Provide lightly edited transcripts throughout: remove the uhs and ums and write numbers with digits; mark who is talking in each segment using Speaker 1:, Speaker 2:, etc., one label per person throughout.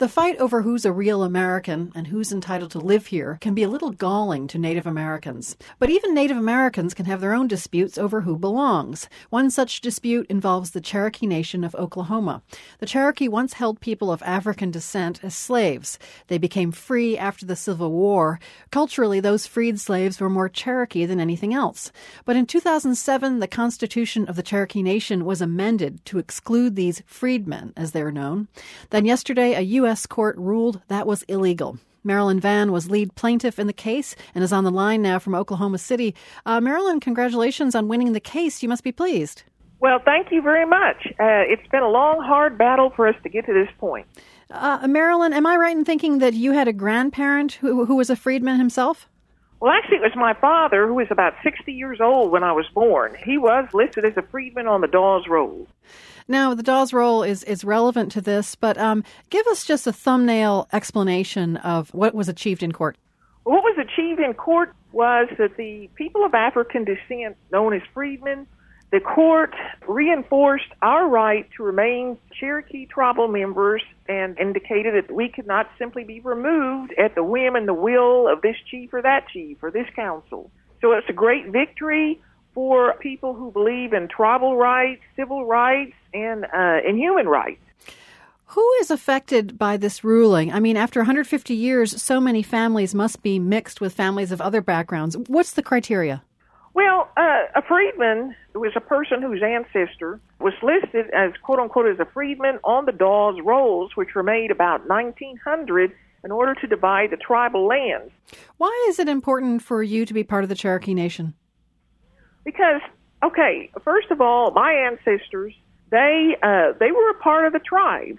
Speaker 1: The fight over who's a real American and who's entitled to live here can be a little galling to Native Americans. But even Native Americans can have their own disputes over who belongs. One such dispute involves the Cherokee Nation of Oklahoma. The Cherokee once held people of African descent as slaves. They became free after the Civil War. Culturally, those freed slaves were more Cherokee than anything else. But in 2007, the Constitution of the Cherokee Nation was amended to exclude these freedmen, as they're known. Then yesterday, a U.S. court ruled that was illegal. Marilyn Vann was lead plaintiff in the case and is on the line now from Oklahoma City. Marilyn, congratulations on winning the case. You must be pleased.
Speaker 2: Well, thank you very much. It's been a long, hard battle for us to get to this point.
Speaker 1: Marilyn, am I right in thinking that you had a grandparent who was a freedman himself?
Speaker 2: Well, actually, it was my father, who was about 60 years old when I was born. He was listed as a freedman on the Dawes Roll.
Speaker 1: Now, the Dawes Roll is relevant to this, but give us just a thumbnail explanation of what was achieved in court.
Speaker 2: What was achieved in court was that the people of African descent, known as freedmen, the court reinforced our right to remain Cherokee tribal members and indicated that we could not simply be removed at the whim and the will of this chief or that chief or this council. So it's a great victory for people who believe in tribal rights, civil rights, and human rights.
Speaker 1: Who is affected by this ruling? I mean, after 150 years, so many families must be mixed with families of other backgrounds. What's the criteria?
Speaker 2: Well, a freedman was a person whose ancestor was listed as, quote-unquote, as a freedman on the Dawes Rolls, which were made about 1900 in order to divide the tribal lands.
Speaker 1: Why is it important for you to be part of the Cherokee Nation?
Speaker 2: Because, okay, first of all, my ancestors, they were a part of the tribe.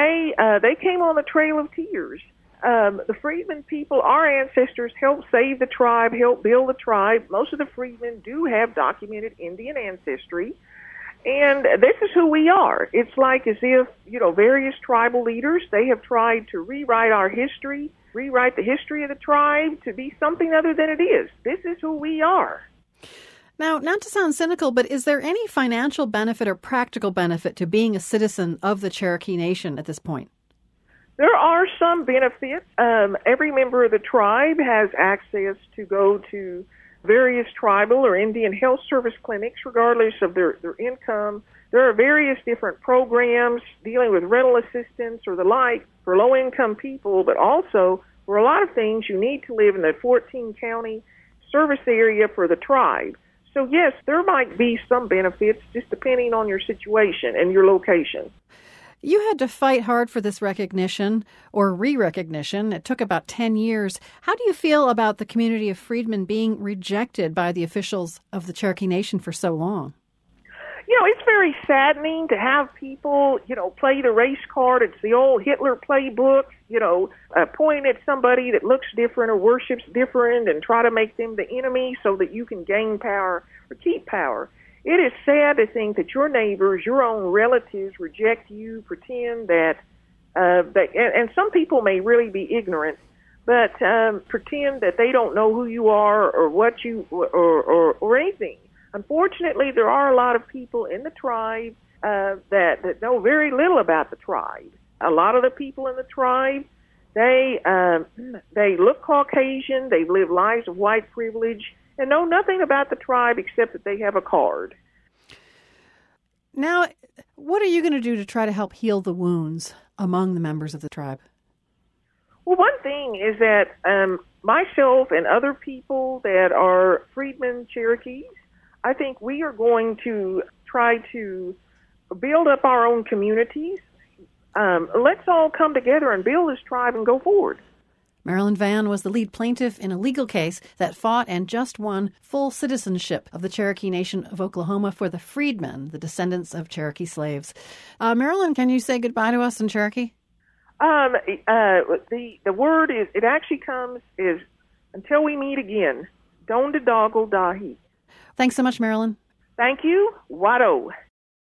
Speaker 2: They came on the Trail of Tears. The freedmen people, our ancestors, helped save the tribe, helped build the tribe. Most of the freedmen do have documented Indian ancestry, and this is who we are. It's like as if, various tribal leaders, they have tried to rewrite our history, rewrite the history of the tribe to be something other than it is. This is who we are.
Speaker 1: Now, not to sound cynical, but is there any financial benefit or practical benefit to being a citizen of the Cherokee Nation at this point?
Speaker 2: There are some benefits. Every member of the tribe has access to go to various tribal or Indian health service clinics, regardless of their income. There are various different programs dealing with rental assistance or the like for low-income people, but also for a lot of things you need to live in the 14-county service area for the tribe. So, yes, there might be some benefits just depending on your situation and your location.
Speaker 1: You had to fight hard for this recognition or re-recognition. It took about 10 years. How do you feel about the community of freedmen being rejected by the officials of the Cherokee Nation for so long?
Speaker 2: It's very saddening to have people, play the race card. It's the old Hitler playbook, point at somebody that looks different or worships different and try to make them the enemy so that you can gain power or keep power. It is sad to think that your neighbors, your own relatives reject you, pretend that, and some people may really be ignorant, but pretend that they don't know who you are or what you, or anything. Unfortunately, there are a lot of people in the tribe that know very little about the tribe. A lot of the people in the tribe, they look Caucasian, they live lives of white privilege, and know nothing about the tribe except that they have a card.
Speaker 1: Now, what are you going to do to try to help heal the wounds among the members of the tribe?
Speaker 2: Well, one thing is that myself and other people that are freedmen Cherokees, I think we are going to try to build up our own communities. Let's all come together and build this tribe and go forward.
Speaker 1: Marilyn Vann was the lead plaintiff in a legal case that fought and just won full citizenship of the Cherokee Nation of Oklahoma for the freedmen, the descendants of Cherokee slaves. Marilyn, can you say goodbye to us in Cherokee?
Speaker 2: The word is, it actually comes is, until we meet again, Don de Doggle Dahi.
Speaker 1: Thanks so much, Marilyn.
Speaker 2: Thank you. Watto.